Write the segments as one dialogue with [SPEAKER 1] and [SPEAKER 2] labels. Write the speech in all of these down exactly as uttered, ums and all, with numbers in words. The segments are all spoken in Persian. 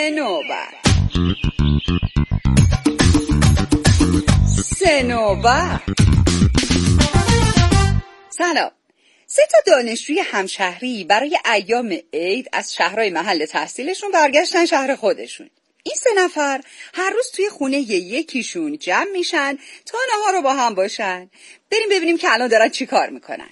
[SPEAKER 1] سنوبر. سنوبر. سلام. سه تا دانشجوی همشهری برای ایام عید از شهرهای محل تحصیلشون برگشتن شهر خودشون. این سه نفر هر روز توی خونه یکیشون جمع میشن تا نهار رو با هم باشن. بریم ببینیم که الان دارن چی کار میکنن.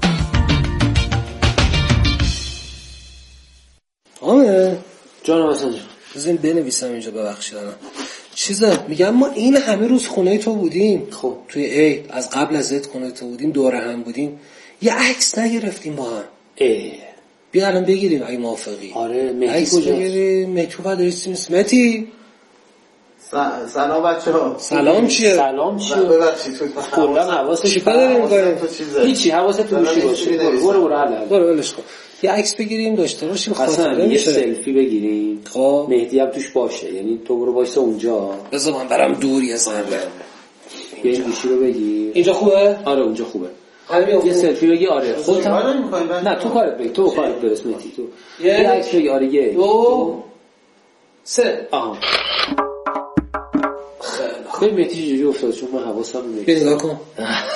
[SPEAKER 2] آمه
[SPEAKER 3] جانم حسن جان،
[SPEAKER 2] بزنیم بنویسم اینجا ببخشید. چیزه میگم ما این همه روز خونه تو بودیم،
[SPEAKER 3] خب
[SPEAKER 2] توی عید از قبل از عید خونه تو بودیم، دوره هم بودیم، یه عکس نگرفتیم با هم.
[SPEAKER 3] اه
[SPEAKER 2] بیا الان بگیریم اگه موافقی.
[SPEAKER 3] آره مهدی
[SPEAKER 2] عکس
[SPEAKER 3] کجاست؟
[SPEAKER 2] بگیریم. مهدی بعد رسیم. مهدی
[SPEAKER 4] سلام بچه‌ها.
[SPEAKER 2] سلام چیه؟
[SPEAKER 3] سلام چیه؟
[SPEAKER 4] ببخشید تو
[SPEAKER 3] کلا حواست
[SPEAKER 2] چی کار داریم می‌کنیم؟
[SPEAKER 3] هیچی، حواست تو گوشی باشه. برو برو حالا
[SPEAKER 2] برو ولش کن. یه عکس بگیریم داشته باشیم خاطره
[SPEAKER 3] یه
[SPEAKER 2] میشه.
[SPEAKER 3] سلفی بگیریم.
[SPEAKER 2] خب
[SPEAKER 3] مهدی هم توش باشه، یعنی تو برو وایسا اونجا.
[SPEAKER 2] بذار من برام دوری از هم.
[SPEAKER 3] یه این گوشی رو بگیر.
[SPEAKER 2] اینجا خوبه؟
[SPEAKER 3] آره اونجا خوبه.
[SPEAKER 2] همین
[SPEAKER 3] یه سلفی بگی. آره خودت
[SPEAKER 4] هم
[SPEAKER 3] نه تو کارت بگی، تو کارت برس مهدی. تو
[SPEAKER 2] یه
[SPEAKER 3] عکس بگی. آره یه
[SPEAKER 2] دو سه.
[SPEAKER 3] آها خیلی مهدی چجوری افتاد؟ چون من حواسم نیست.
[SPEAKER 2] بیا نگاه کن.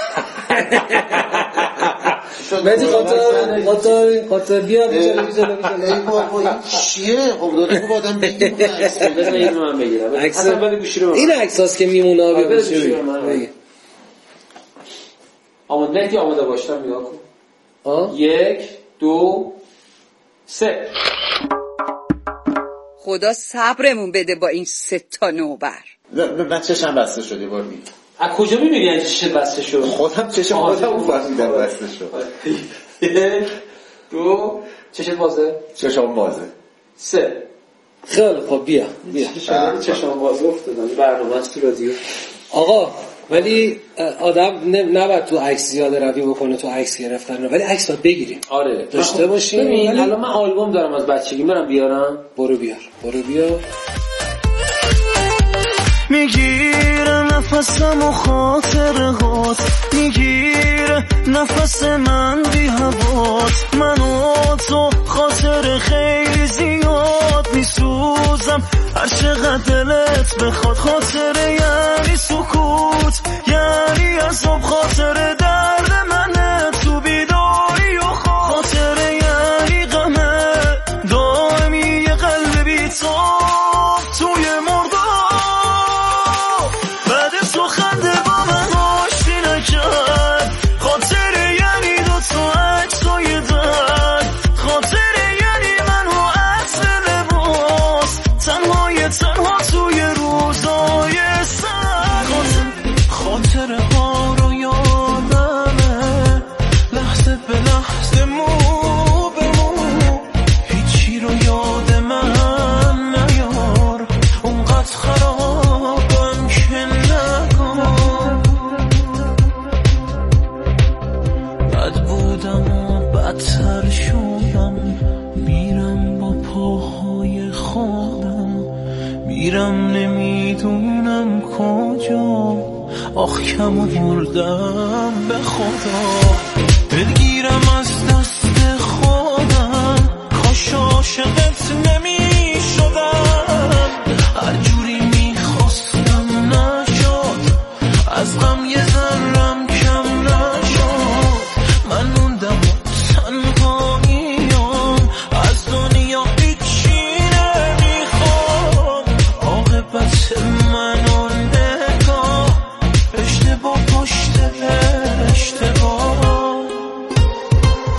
[SPEAKER 2] مهدی خاطر خاطر خاطر بیا بیا بیا
[SPEAKER 4] ای بابا این چیه؟ خب داره خوب آدم بگیم
[SPEAKER 3] بذار اینو من بگیرم. اصلا بعد گوشی رو
[SPEAKER 2] این عکساست که میمونه. بیا
[SPEAKER 3] گوشی رو من. آماده مهدی آماده باشم نگاه کن.
[SPEAKER 2] ها
[SPEAKER 3] یک دو سه.
[SPEAKER 1] خدا صبرمون بده با این سه تا نوبر.
[SPEAKER 4] من چشم بسته شد یه بار دیگه.
[SPEAKER 3] از کجا می‌بینی این چش بسته شد؟
[SPEAKER 4] خودم چشم خودم اون فهمیدم بسته شد.
[SPEAKER 3] یک دو چشم بازه.
[SPEAKER 4] چشم بازه.
[SPEAKER 3] سه.
[SPEAKER 2] خیلی خب بیا بیا.
[SPEAKER 3] چشم بازه افتادن. برنامه است تو رادیو.
[SPEAKER 2] آقا ولی آدم نباید تو عکس زیاده روی بکنه تو عکس گرفتن، ولی عکس باید بگیریم.
[SPEAKER 3] آره
[SPEAKER 2] داشته باشیم.
[SPEAKER 3] ببین
[SPEAKER 2] ولی...
[SPEAKER 3] الان من آلبوم دارم از بچگی، برم بیارم.
[SPEAKER 2] برو بیار برو بیار.
[SPEAKER 5] میگیره نفسم و خاطرهات، میگیره نفس من بی هوات، من و تو خاطر خیلی زیاد میسوزم هر چقدر دلت بخواد. خاطره یعنی سکوت، یعنی عذاب، خاطره درد منه تو بیداری و خواب، خاطره یعنی غمه دائمی یه قلب بی تو توی مردا. بعد تو خنده با من آشتی نکرد، خاطره یعنی دوتا عکسای درد، خاطره یعنی من و عکس لباس، تنهای تنها توی روزای سر. خاطره ها رو یادمه لحظه به لحظه، مو به مو، هیچی رو یاد من نیار، اونقدر خرابم که نگم. بد بودم و بدتر شدم، میرم با پاهای خودم، میرم نمیدونم کجا، آخ کم بردم به خدا. دلگیرم از دست خودم، کاش عاشقت نمی شدم، هر جوری میخواستم نشد، از غم یه ذرم کم نشد، من موندم تنهاییم، از دنیا هیچی نمیخوام، عاقبت منو نگاه، اشتباه پشت اشتباه.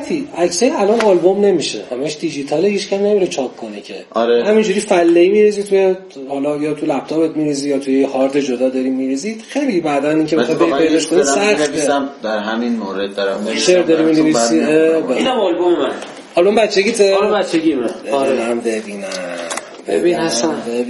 [SPEAKER 2] غلطی. عکسای الان آلبوم نمیشه، همش دیجیتاله، هیچ کم نمیره چاپ کنه که.
[SPEAKER 6] آره.
[SPEAKER 2] همینجوری فله‌ای میریزی توی حالا یا تو لپتاپت میریزی یا توی هارد جدا داری میریزی. خیلی بعداً اینکه بخوای پیداش کنی سخته.
[SPEAKER 6] در همین مورد دارم
[SPEAKER 2] شعر داری می‌نویسی.
[SPEAKER 3] اینم آلبوم من.
[SPEAKER 2] آلبوم بچگیته؟
[SPEAKER 3] آلبوم بچگی من.
[SPEAKER 2] آره من ببینم.
[SPEAKER 3] ببین حسن.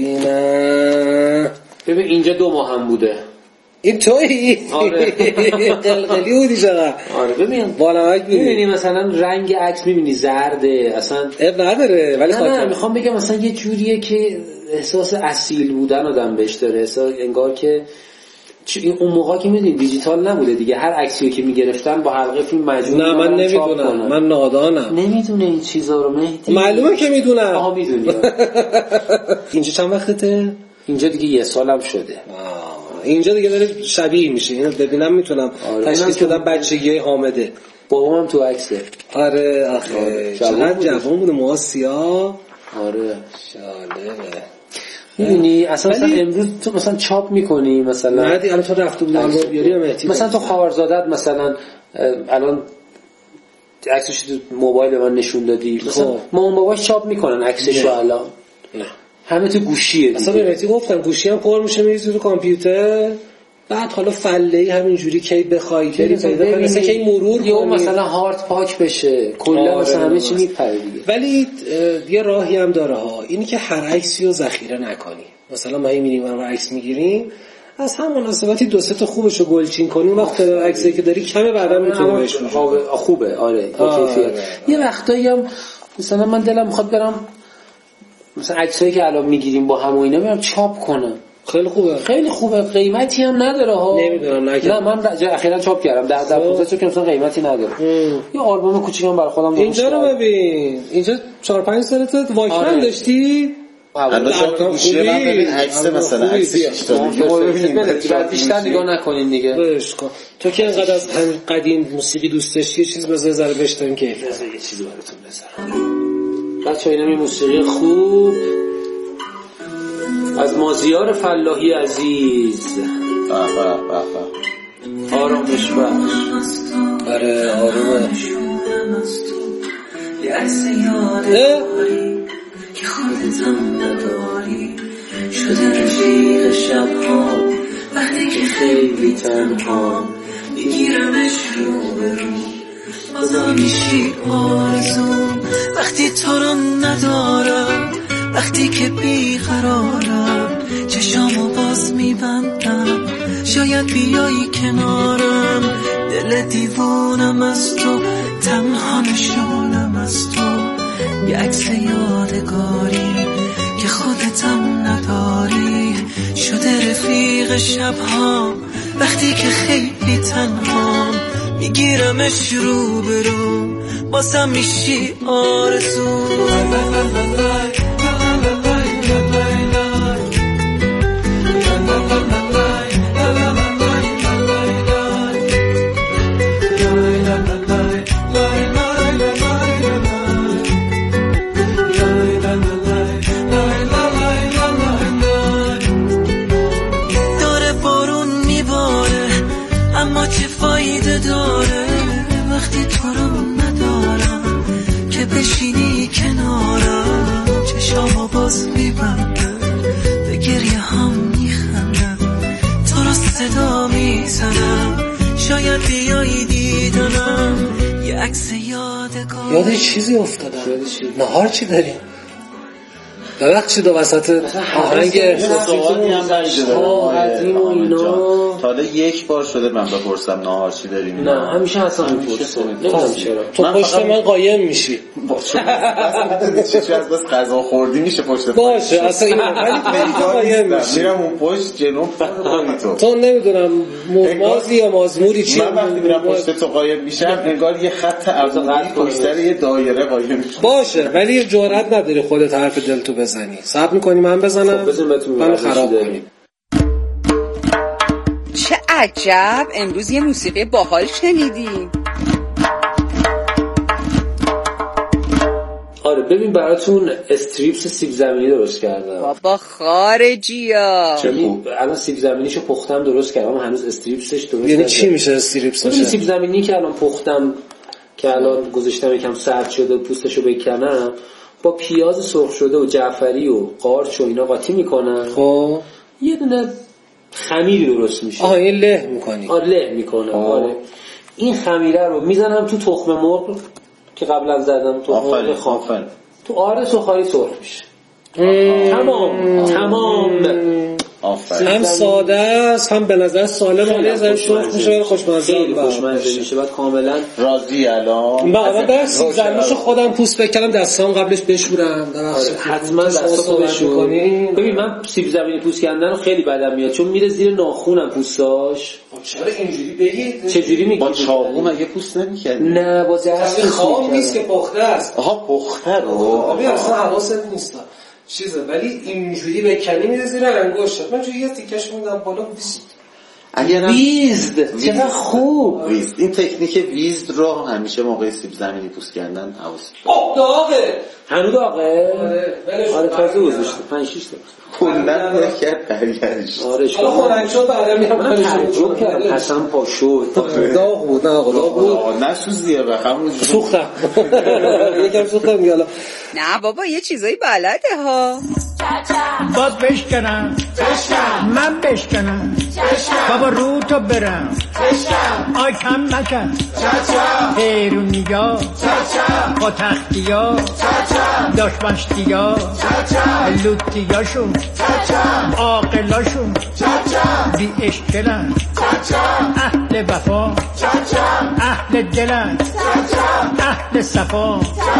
[SPEAKER 2] ببینم.
[SPEAKER 3] ببین اینجا دو ماه هم بوده.
[SPEAKER 2] این تویی؟
[SPEAKER 3] آره.
[SPEAKER 2] قلقلی بودی چقدر؟
[SPEAKER 3] آره ببین.
[SPEAKER 2] بالامک بودی.
[SPEAKER 3] می‌بینی مثلا رنگ عکس می‌بینی زرده اصلا.
[SPEAKER 2] اب نداره ولی
[SPEAKER 3] نه نه میخوام بگم مثلا یه جوریه که احساس اصیل بودن آدم بهش داره. احساس انگار که اون موقع که میدونی دیجیتال نبوده دیگه، هر عکسی که میگرفتن با حلقه فیلم مجبور
[SPEAKER 2] نه من نمیدونم، من نادانم.
[SPEAKER 3] نمیدونه این چیزا رو مهدی.
[SPEAKER 2] معلومه که میدونم.
[SPEAKER 3] آها میدونی.
[SPEAKER 2] اینجا چند وقته؟
[SPEAKER 3] اینجا دیگه یه سالم شده.
[SPEAKER 2] آه. اینجا دیگه داره شبیه میشه. اینو ببینم میتونم تشخیص بدم بچگی حامده.
[SPEAKER 3] بابام تو عکسه.
[SPEAKER 2] آره آخه چقدر جوان بود، موها سیاه.
[SPEAKER 3] آره
[SPEAKER 2] جالبه.
[SPEAKER 3] میدونی اصلا ولی... امروز تو مثلا چاپ میکنی مثلا
[SPEAKER 2] نه دیگه الان تو رفته بودی الان بیاری مهدی
[SPEAKER 3] مثلا تو خواهرزادت مثلا الان عکسش تو موبایل من نشون دادی مثلا مامان باباش چاپ میکنن عکسشو الان
[SPEAKER 2] نه
[SPEAKER 3] همه تو گوشیه دیگه.
[SPEAKER 2] اصلا مهدی گفتم گوشی هم پر میشه میریزی تو کامپیوتر، بعد حالا فله‌ای همینجوری کی بخوای بری پیدا کنی مثلا کی مرور
[SPEAKER 3] یا مثلا هارد پاک بشه کلا مثلا همه چی میپره دیگه.
[SPEAKER 2] ولی یه راهی هم داره ها، اینی که هر عکسی رو ذخیره نکنی. مثلا ما میریم اون عکس میگیریم از هم مناسبتی دو سه تا خوبشو گلچین کنی، وقت عکسی که داری کمه بعدا میتونی بهش
[SPEAKER 3] خوبه. آره کیفیت. یه وقتایی هم مثلا من دلم میخواد برم مثلا عکسایی که الان میگیریم با هم و اینا برم چاپ کنم.
[SPEAKER 2] خیلی خوبه
[SPEAKER 3] خیلی خوبه، قیمتی هم نداره ها.
[SPEAKER 2] نمیدونم
[SPEAKER 3] نه من اخیراً چاپ کردم ده ده پانزده تا که مثلا قیمتی نداره. یه آلبوم کوچیکم برای خودم
[SPEAKER 2] اینجا رو ببین، اینجا چهار پنج سالته واکمن آره. داشتی؟
[SPEAKER 6] الان شما گوشی من ببین عکس مثلا عکس شش تا
[SPEAKER 3] بعد بیشتر نگاه نکنین دیگه.
[SPEAKER 2] بهش کن. تو که اینقدر از همین قدیم موسیقی دوست داشتی یه چیز بذار ذره بشتریم که
[SPEAKER 3] یه چیزی براتون بذارم. بچه‌ها اینم یه موسیقی خوب از مازیار فلاحی عزیز.
[SPEAKER 6] به به به
[SPEAKER 3] آرامش بخش.
[SPEAKER 2] آره آرومه.
[SPEAKER 5] یه عکس یادگاری که خودت هم نداری، شده رفیق شبها وقتی که خیلی تنها، میگیرمش رو به رو بازم میشی آرزوم وقتی تو رو ندارم، وقتی که بیقرارم چشامو باز میبندم شاید بیایی کنارم، دل دیوانم از تو تنها نشونم از تو، یه عکس یادگاری که خودتم نداری، شده رفیق شبها وقتی که خیلی تنها، میگیرمش رو به رو بازم میشی آرزو. داره بارون میباره اما چه فایده داره وقتی تو رو ندارم که بشینی کنارم، چشامو باز میبندم به گریه هم میخندم، تو رو صدا میزنم شاید بیایی دیدنم، یه عکس یادگار.
[SPEAKER 2] یاد چیزی افتادم. نهار چی داریم؟ ببخشید دو وسط آهنگ
[SPEAKER 6] احساساتی هم
[SPEAKER 3] قدیم و اینا.
[SPEAKER 6] حالا یک بار شده من بپرسم نهار چی داریم؟
[SPEAKER 3] نه همیشه اصلا میپرسم. نمیدونم چرا.
[SPEAKER 2] تو پشت من قایم میشی.
[SPEAKER 6] چی از بس غذا خوردی میشه پشت
[SPEAKER 2] باشه اصلا این ولی خیلی قایم میشی.
[SPEAKER 6] میرم اون پشت جنوب فرقی تو.
[SPEAKER 2] تو نمیدونم مازی یا مازموری چی.
[SPEAKER 6] من وقتی میرم پشت تو قایم میشم انگار یه خط عرضی پشت سر یه دایره قایم میشم. باشه ولی جرئت نداری خودت حرف دل تو بزنی. صبر میکنی من بزنم؟
[SPEAKER 3] خب بزن بهتون
[SPEAKER 2] من خراب کنی.
[SPEAKER 1] چه عجب امروز یه موسیقی باحال شنیدیم.
[SPEAKER 3] آره ببین براتون استریپس سیب زمینی درست کردم.
[SPEAKER 1] بابا خارجیا.
[SPEAKER 3] چون الان سیب زمینیشو پختم درست کردم، هنوز استریپسش درست
[SPEAKER 2] یعنی چی میشه استریپس؟
[SPEAKER 3] ببین سیب زمینی که الان پختم که الان گذاشتم یکم سرد شده پوستشو بکنم، با پیاز سرخ شده و جعفری و قارچ و اینا قاطی میکنم.
[SPEAKER 2] خب
[SPEAKER 3] یه دونه خمیری درست میشه.
[SPEAKER 2] آها این له میکنی؟
[SPEAKER 3] آره له میکنم. آره این خمیره رو میزنم تو تخم مرغ که قبلا زدم، تخم مرغ خام تو آره سوخاری سرخ میشه. تمام تمام.
[SPEAKER 2] هم ساده است هم به نظر سالم میاد، سرخ میشه، خوشمزه
[SPEAKER 3] خوشمزه میشه. بعد کاملا
[SPEAKER 6] راضی الان.
[SPEAKER 2] بعد بعد سیب زمینیشو خودم پوست بکنم، دستام قبلش بشورم.
[SPEAKER 3] حتما دستاتو بشور. ببین من سیب زمینی پوست کردن رو خیلی بدم میاد چون میره زیر ناخونم پوستاش.
[SPEAKER 2] چرا اینجوری بگید؟
[SPEAKER 3] چجوری میگی؟
[SPEAKER 6] با چاقو مگه پوست نمی‌کردی؟
[SPEAKER 3] نه با دست
[SPEAKER 2] خام نیست که پخته است.
[SPEAKER 6] آها پخته رو.
[SPEAKER 2] ببین اصلا حواست نیست. چیزه ولی اینجوری بکنی میره زیر انگشت. من چون یه تیکش موندم بالا بیست.
[SPEAKER 6] اگر
[SPEAKER 3] ویزد چقدر خوب.
[SPEAKER 6] ویزد این تکنیک ویزد رو همیشه موقع سیب زمینی پوست کردن حواست.
[SPEAKER 2] اوه داغه.
[SPEAKER 3] هنوز داغه؟
[SPEAKER 2] آره
[SPEAKER 3] آره تازه گذاشته پنج شش تا.
[SPEAKER 6] کلا کرد برگردش.
[SPEAKER 3] آره اشکال
[SPEAKER 2] خورنگ شد بعدا میام
[SPEAKER 3] من تعجب کردم حسن پاشو
[SPEAKER 2] داغ بود. نه آقا بود.
[SPEAKER 6] نسوزیه به همون
[SPEAKER 2] سوختم. یکم سوختم میالا.
[SPEAKER 1] نه بابا یه چیزایی بلده ها.
[SPEAKER 7] باز بشکنم من بشکنم بابا رو تو برم آی کم نکن پیرونیا با تختیا داشمشتیا لوتیاشون عاقلاشون بی اشکلن اهل وفا اهل دلن اهل صفا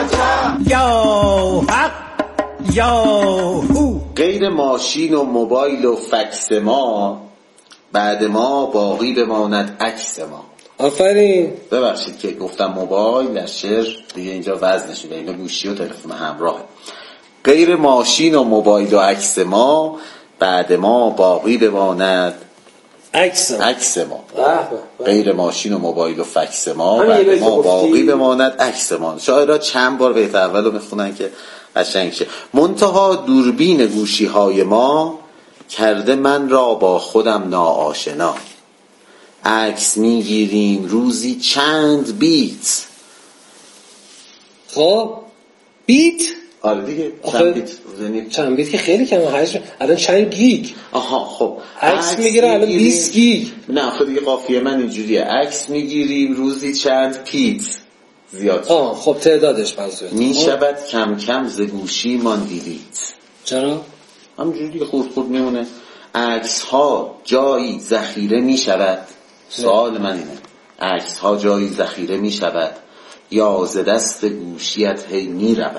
[SPEAKER 7] یا حق یا هو.
[SPEAKER 6] غیر ماشین و موبایل و فکس ما بعد ما باقی بماند عکس ما.
[SPEAKER 2] آفرین.
[SPEAKER 6] ببخشید که گفتم موبایل در شعر دیگه اینجا وزنش میده، اینا گوشی و تلفن همراه. غیر ماشین و موبایل و عکس ما بعد ما باقی بماند
[SPEAKER 2] عکس
[SPEAKER 6] عکس ما. غیر ماشین و موبایل و فکس ما بعد ما باقی بماند عکس ما. شاعرها چند بار بیت اولو میخونن که قشنگ شه. منتها دوربین گوشی های ما کرده من را با خودم ناآشنا. عکس میگیریم روزی چند بیت.
[SPEAKER 2] خب بیت؟
[SPEAKER 6] آره دیگه چند بیت. یعنی
[SPEAKER 2] چند بیت که خیلی کمه. هاش الان چند گیگ.
[SPEAKER 6] آها خب
[SPEAKER 2] عکس میگیره الان بیست گیگ.
[SPEAKER 6] نه خب دیگه قافیه من اینجوریه. عکس میگیریم روزی چند پیت. زیاد.
[SPEAKER 2] آه خب تعدادش منظور.
[SPEAKER 6] میشود کم کم ز گوشی مان دیلیت.
[SPEAKER 2] چرا؟
[SPEAKER 6] همینجوری خورد خورد میمونه. عکس ها جایی ذخیره میشود. سوال من اینه عکس ها جایی ذخیره میشود یا ز دست گوشیت هی میرود؟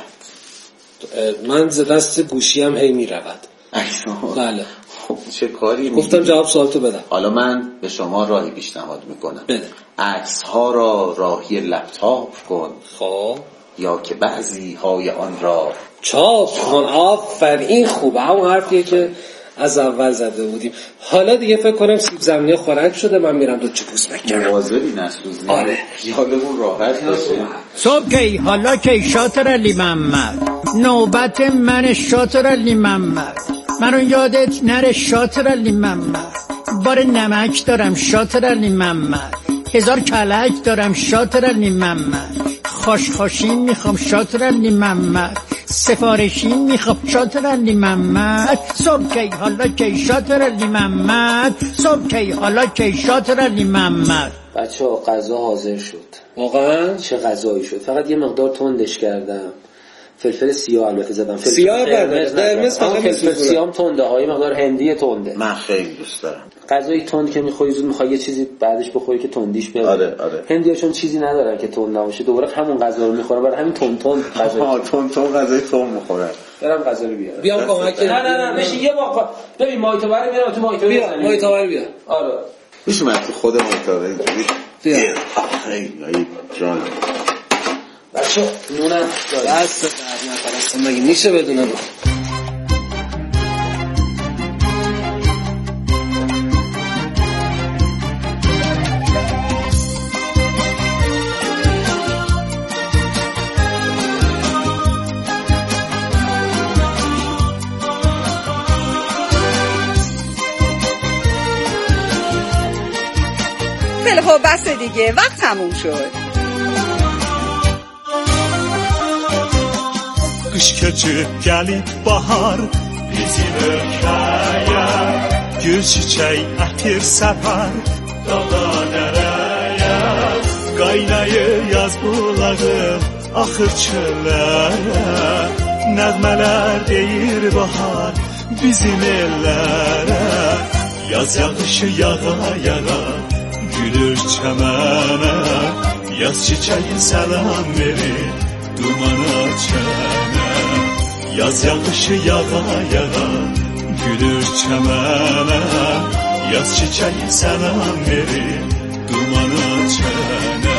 [SPEAKER 2] من ز دست گوشیم هی میرود.
[SPEAKER 6] عکس ها
[SPEAKER 2] بله.
[SPEAKER 6] خب چه کاری
[SPEAKER 2] گفتم جواب سوالتو بدم.
[SPEAKER 6] حالا من به شما راهی پیشنهاد میکنم.
[SPEAKER 2] بده.
[SPEAKER 6] عکس ها را راهی لپتاپ کن.
[SPEAKER 2] خب
[SPEAKER 6] یا که بعضی های آن را
[SPEAKER 2] چاپ کن. آفرین خوبه. همون حرفیه که از اول زده بودیم. حالا دیگه فکر کنم سیب زمینی خوراک شده، من میرم دو چپوس بکنم.
[SPEAKER 6] مواظبی نسوزی.
[SPEAKER 2] آره
[SPEAKER 6] خیالمون راحت باشه.
[SPEAKER 7] صبح کی حالا کی شاطر علی محمد نوبت من شاطر علی محمد منو یادت نره شاطر علی محمد بار نمک دارم شاطر علی محمد هزار کلک دارم شاطر علی محمد خوش خوشین میخوام شاطر علی محمد سفارشین میخوام شاطر علی محمد صبح کی حالا کی شاطر علی محمد صبح کی حالا کی شاطر علی محمد.
[SPEAKER 3] بچه‌ها غذا حاضر شد.
[SPEAKER 2] واقعا
[SPEAKER 3] چه غذایی شد؟ فقط یه مقدار تندش کردم. فلفل سیاه البته زدم. فلفل
[SPEAKER 2] سیاه
[SPEAKER 3] قرمز
[SPEAKER 2] قرمز فقط
[SPEAKER 3] فلفل سیاه تنده های مقدار هندی تنده.
[SPEAKER 6] من خیلی دوست دارم.
[SPEAKER 3] غذای تند که میخوری زود میخوای یه چیزی بعدش بخوری که تندیش بیاد.
[SPEAKER 6] آره آره.
[SPEAKER 3] هندی‌ها چون چیزی ندارن که تند نباشه دوباره همون غذا رو میخورن، برای همین تند تند غذا.
[SPEAKER 6] ها تند تند غذای تند میخورن.
[SPEAKER 3] برام غذا رو بیار.
[SPEAKER 2] بیام کمک.
[SPEAKER 3] نه نه نه بشین یه واقعا. ببین مایتو برای میارم تو مایتو
[SPEAKER 2] بیا مایتو بر بیا.
[SPEAKER 3] آره.
[SPEAKER 6] میشه من تو خود مایتو اینجوری.
[SPEAKER 2] بیا.
[SPEAKER 6] خیلی جان.
[SPEAKER 3] بچه نونم
[SPEAKER 2] دست درد نکنه اصلا مگه میشه بدونم.
[SPEAKER 1] خیلی خب بس دیگه وقت تموم شد.
[SPEAKER 8] Qış köçüb gəlib bahar bizim ölkəyə Gül çiçək ətir səpər dağa dərəyə Qaynayır yaz bulağı axır çöllərə Nəğmələr deyir bahar bizim ellərə Yaz yağışı yağa yağa gülür çəmənə Yaz çiçəyin səlam verir dumana çənə Yaz yağışı yağa yağa gülür çəmənə Yaz çiçəyin səlam verir dumana çənə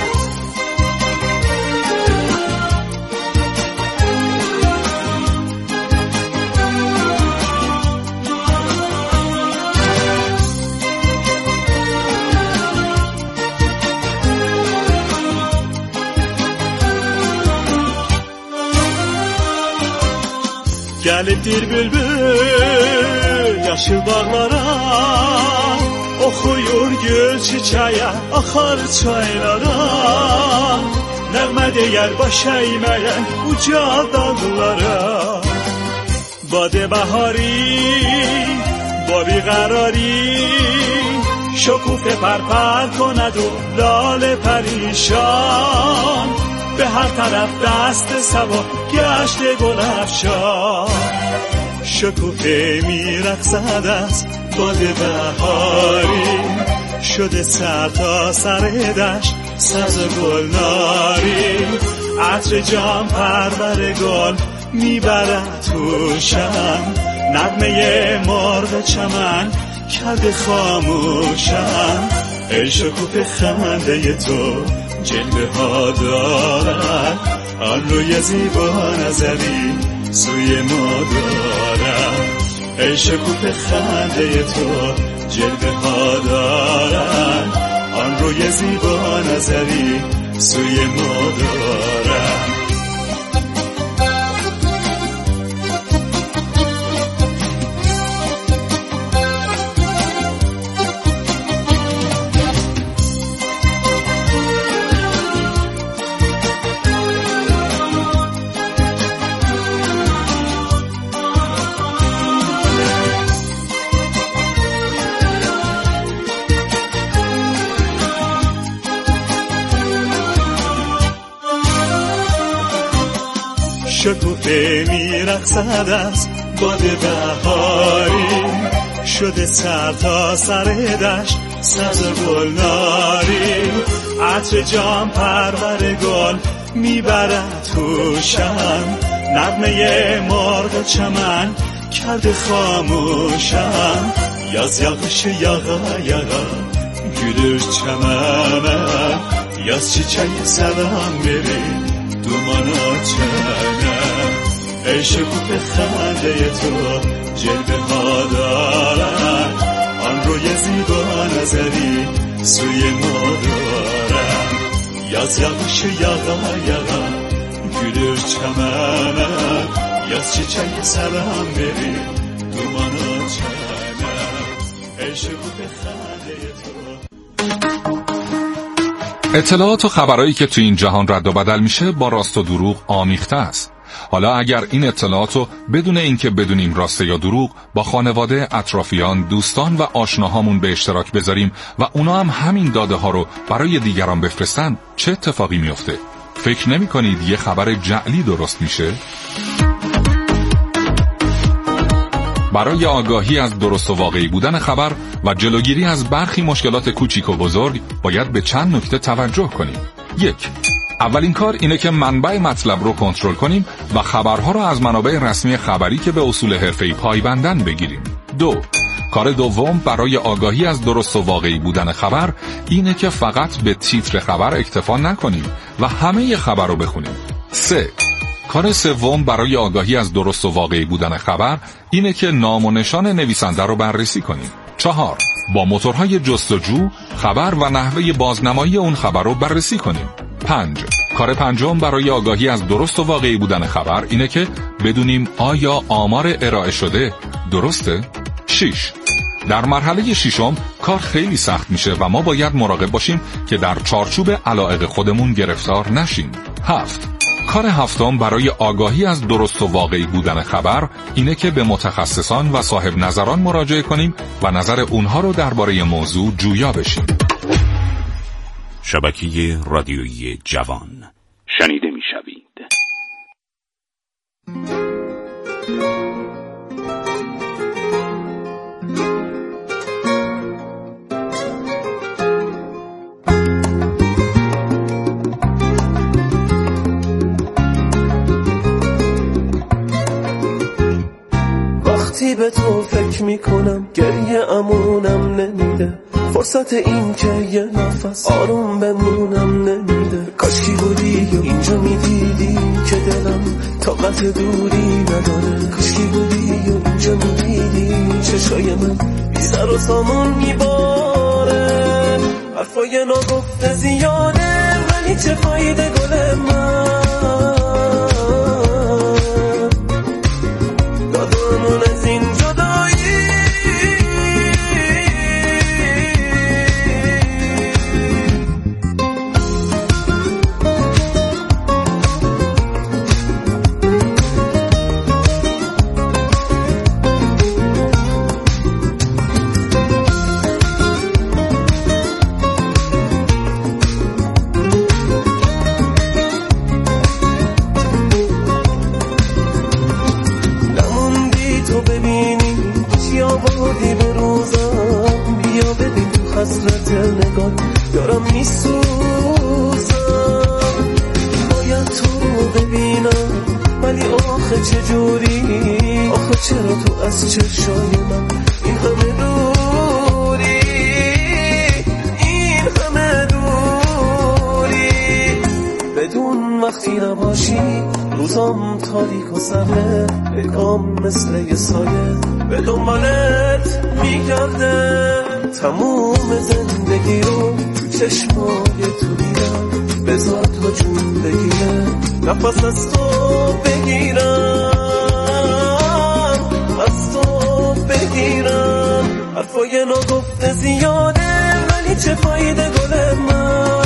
[SPEAKER 8] Gəlibdir bülbül yaşıl bağlara Oxuyur gül çiçəyə axar çaylara Nəğmə deyər baş əyməyən uca dağlara Badə bəhari, babi qərari شکوفه پرپر کند و لاله پریشان به هر طرف دست سوا گشت گل افشان شکوفه میرقصد از باد بهاری شده سر تا سر دشت سبز گل ناری عطر جام پرور گل میبرد توشم نغمه مرغ چمن کرده خاموشم ای شکوفه خنده تو جلوه ها دارد آن روی زیبا نظری سوی ما دارد ای شکوفه خنده تو جلوه ها دارد آن روی زیبا نظری سوی ما دارد شکوفه میرقصد از باد بهاری شده سر تا سر دشت سبز گل ناری عطر جام پرور گل میبرد توشم نغمه مرغ چمن کرده خاموشم یاز یاغش یاغا یاغا گülür çemene yaz çiçeği selam verir dumana çene ای شکوفه خنده تو جلوه ها دارد آن روی زیبا نظری سوی ما دارد یاز یاغش یاغا یاغا گülür çemene yaz çiçeği selam verir dumana çene ای شکوفه خنده تو.
[SPEAKER 9] اطلاعات و خبرایی که تو این جهان رد و بدل میشه با راست و دروغ آمیخته است. حالا اگر این اطلاعات رو بدون اینکه بدونیم راسته یا دروغ با خانواده، اطرافیان، دوستان و آشناهامون به اشتراک بذاریم و اونا هم همین داده ها رو برای دیگران بفرستن چه اتفاقی میفته؟ فکر نمی کنید یه خبر جعلی درست میشه؟ برای آگاهی از درست و واقعی بودن خبر و جلوگیری از برخی مشکلات کوچیک و بزرگ باید به چند نکته توجه کنیم. یک، اولین کار اینه که منبع مطلب رو کنترل کنیم و خبرها رو از منابع رسمی خبری که به اصول حرفه‌ای پایبندن بگیریم. دو، کار دوم برای آگاهی از درست و واقعی بودن خبر اینه که فقط به تیتر خبر اکتفا نکنیم و همه خبر رو بخونیم. سه، کار سوم برای آگاهی از درست و واقعی بودن خبر اینه که نام و نشان نویسنده رو بررسی کنیم. چهار، با موتورهای جستجو خبر و نحوه بازنمایی اون خبر رو بررسی کنیم. پنج، کار پنجم برای آگاهی از درست و واقعی بودن خبر اینه که بدونیم آیا آمار ارائه شده درسته؟ شش، در مرحله ششم کار خیلی سخت میشه و ما باید مراقب باشیم که در چارچوب علایق خودمون گرفتار نشیم. هفت، کار هفتم برای آگاهی از درست و واقعی بودن خبر اینه که به متخصصان و صاحب نظران مراجعه کنیم و نظر اونها رو درباره موضوع جویا بشیم.
[SPEAKER 10] شبکه رادیویی جوان شنیده می‌شوید.
[SPEAKER 5] وقتی به تو فکر میکنم گریه امونم نمیده، فرصت این که یه نفس آروم بمونم نمیده. کاشکی بودی و اینجا میدیدی که دلم طاقت دوری نداره، کاشکی بودی و اینجا میدیدی چشای من بی سر و سامون میباره. حرفای ناگفته زیاده ولی چه فایده گل من، دادمون از این جدایی. حسرت نگاه دارم میسوزم، باید تو ببینم ولی آخه چجوری، آخه چرا تو از چشای من این همه دوری، این همه دوری. بدون وقتی نباشی روزام تاریک و سمه، بگام مثل یه سایه به دنبالت میگرده. تموم زندگی رو تو چشمای تو دیدم، بذار تا جون بگیره نفس از تو بگیرم، از تو بگیرم. حرفای ناگفته زیاده ولی چه فایده گل من،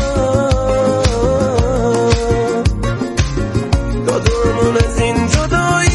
[SPEAKER 5] دادمون از این جدایی.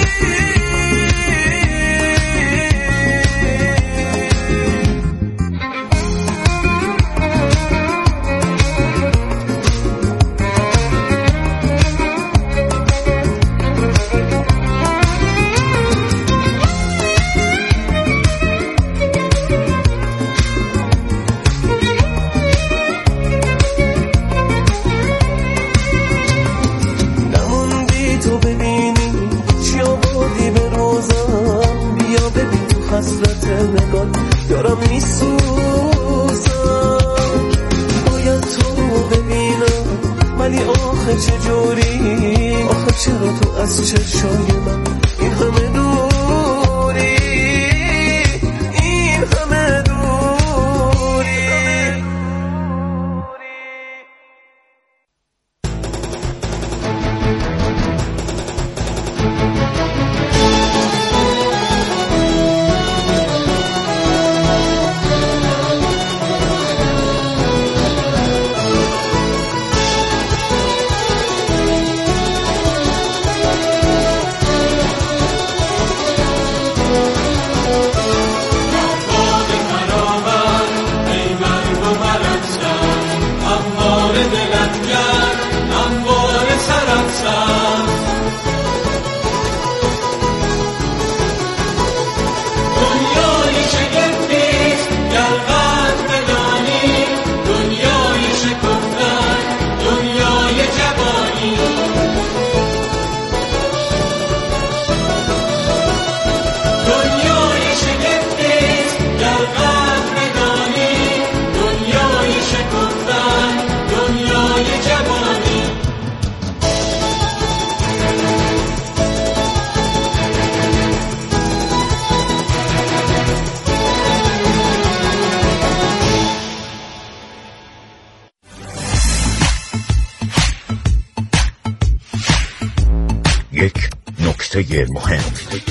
[SPEAKER 5] حسرت نگاه دارم میسوزم، باید تو ببینم ولی آخه چجوری، آخه چرا تو از چشای من این همه دوری، این همه دوری.
[SPEAKER 10] مهم.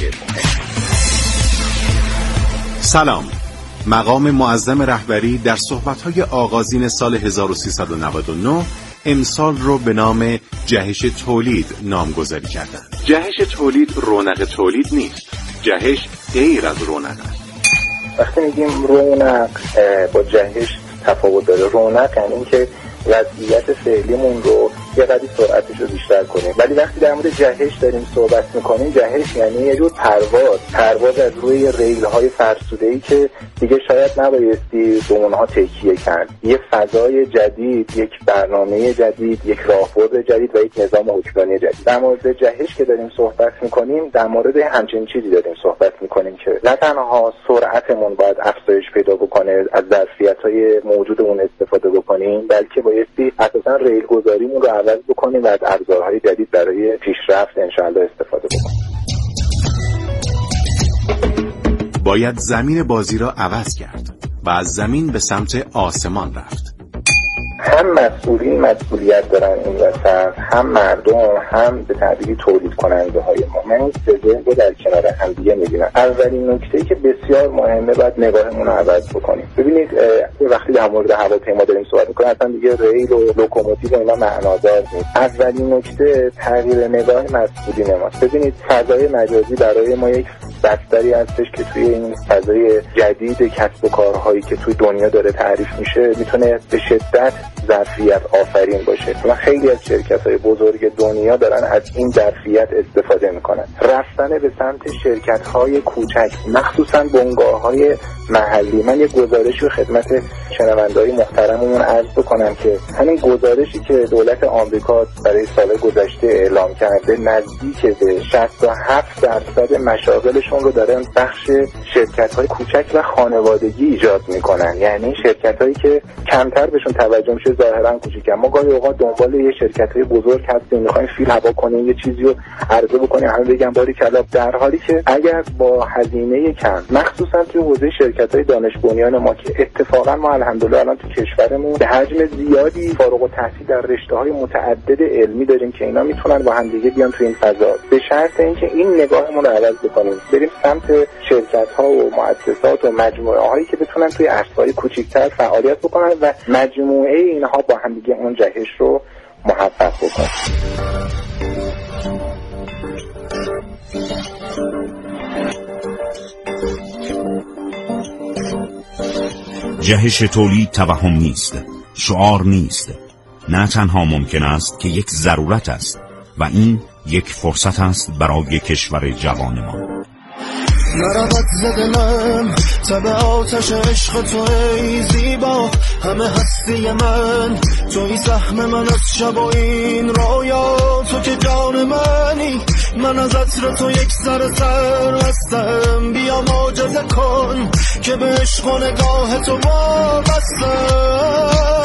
[SPEAKER 11] سلام. مقام معظم رهبری در صحبت‌های آغازین سال هزار و سیصد و نود و نه امسال رو به نام جهش تولید نامگذاری کردند. جهش تولید رونق تولید نیست. جهش غیر از رونق است.
[SPEAKER 12] وقتی میگیم رونق با جهش تفاوت داره، رونق یعنی این که وضعیت فعلیمون رو یه قدری سرعتش رو بیشتر کنیم، ولی وقتی در مورد جهش داریم صحبت میکنیم، جهش یعنی یه جور پرواز پرواز از روی ریل های فرسوده‌ای که دیگه شاید نبایستی به اونها تکیه کرد. یه فضای جدید، یک برنامه جدید، یک راهبرد جدید و یک نظام حکمرانی جدید. در مورد جهش که داریم صحبت میکنیم، در مورد همچین چیزی داریم صحبت میکنیم که نه تنها سرعتمون باید افزایش پیدا بکنه، از ظرفیت‌های موجودمون استفاده بکنیم، بلکه بایستی اساساً ریل گذاریمون رو عوض بکنیم و از ابزارهای جدید برای پیشرفت انشاءالله استفاده بکنیم.
[SPEAKER 11] باید زمین بازی را عوض کرد و از زمین به سمت آسمان رفت.
[SPEAKER 12] هم مسئولین مسئولیت دارن این وسط، هم مردم، هم به تعبیری تولید کننده های ما. من این سه رو در کنار هم دیگه میبینم. اولین نکته‌ای که بسیار مهمه، باید نگاهمون رو عوض بکنیم. ببینید وقتی در مورد هواپیما داریم صحبت می‌کنیم، اصلا دیگه ریل و لوکوموتیو و اینا معنادار نیست. اولین نکته تغییر نگاه مسئولین ماست. ببینید فضای مجازی برای ما یک بستری هستش که توی این فضای جدید کسب و کارهایی که توی دنیا داره تعریف میشه میتونه به شدت ظرفیت آفرین باشه و خیلی از شرکت‌های بزرگ دنیا دارن از این ظرفیت استفاده میکنن. رفتن به سمت شرکت‌های کوچک، مخصوصاً بنگاه‌های محلی. من یه گزارشی رو خدمت شنونده‌های محترممون عرض بکنم که همین گزارشی که دولت آمریکا برای سال گذشته اعلام کرده، نزدیک به شصت و هفت درصد مشاغلشون رو دارن بخش شرکت‌های کوچک و خانوادگی ایجاد میکنن. یعنی شرکت‌هایی که کمتر بهشون توجه میشه، ظاهراً کوچیکن. ما گاهی اوقات دنبال یه شرکت‌های بزرگ هستیم، می‌خوایم فیل هوا کنیم، یه چیزی رو عرضه بکنیم، همه بگن باری کلا، در حالی که اگر با هزینه کم، مخصوصاً توی حوزه شرکت‌های دانش بنیان ما که اتفاقاً ما الحمدلله الان تو کشورمون به حجم زیادی فارغ التحصیل در رشته‌های متعدد علمی داریم که اینا میتونن با هم دیگه بیان تو این فضا، به شرط اینکه این نگاهمون رو عوض بکنیم، بریم سمت شرکت‌ها و مؤسسات و مجموعه‌هایی که بتونن توی عرصه‌های کوچیک‌تر فعالیت بکنن و مجموعه اینها با هم دیگه اون جهش رو محقق بکنن.
[SPEAKER 10] جهش تولید توهم نیست، شعار نیست، نه تنها ممکن است که یک ضرورت است و این یک فرصت است برای کشور جوان ما.
[SPEAKER 5] نرود زدنم تب آتش عشق تو ای زیبا، همه هستی من توی سهم من از شب و این رویا، تو که جان منی، من از عطر تو یک سر سر هستم، بیا معجزه کن که به عشق و نگاه تو وابستم.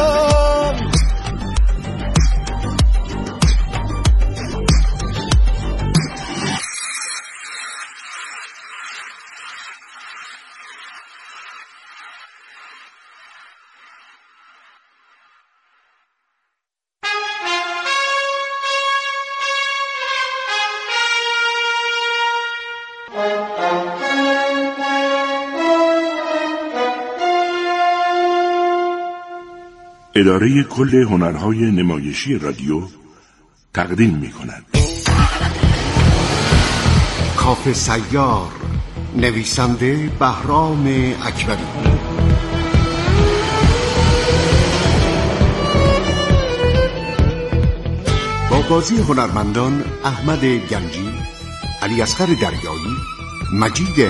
[SPEAKER 11] اداره کل هنرهای نمایشی رادیو تقدیم می کند.
[SPEAKER 13] کافه سیار، نویسنده بهرام اکبری. با بازی هنرمندان احمد گنجی، علی اصغر دریایی، مجید